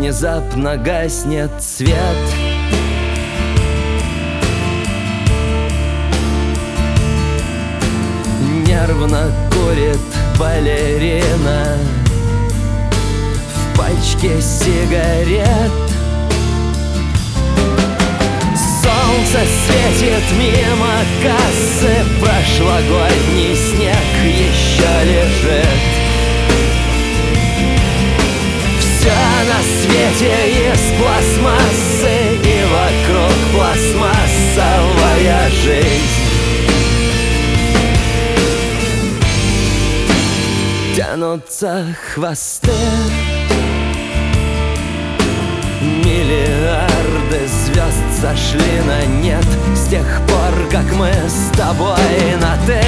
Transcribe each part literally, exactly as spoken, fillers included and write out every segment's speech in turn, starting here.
внезапно гаснет свет. Нервно курит балерина в пачке сигарет. Солнце светит мимо кассы, прошлогодний снег еще лежит. Все на свете из пластмассы, и вокруг пластмассовая жизнь. Тянутся хвосты, миллиарды звезд сошли на нет с тех пор, как мы с тобой на «ты».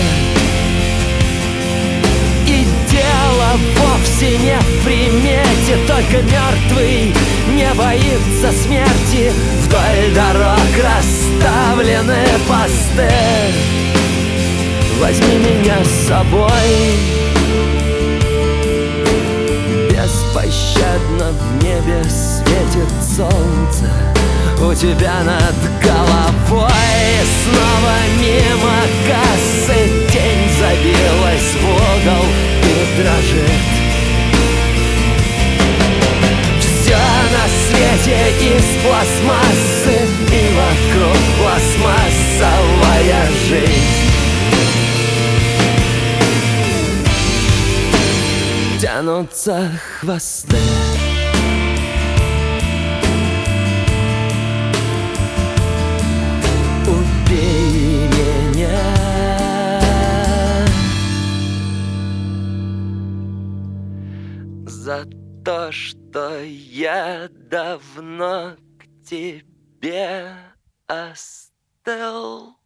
И дело вовсе не в примете, только мертвый не боится смерти. Вдоль дорог расставлены посты. Возьми меня с собой. Беспощадно в небе светит солнце у тебя над головой. Снова мимо кассы тень забилась в угол и дрожит. Все на свете из пластмассы, и вокруг пластмассовая жизнь. Тянутся хвосты. Убей меня за то, что я давно к тебе остыл.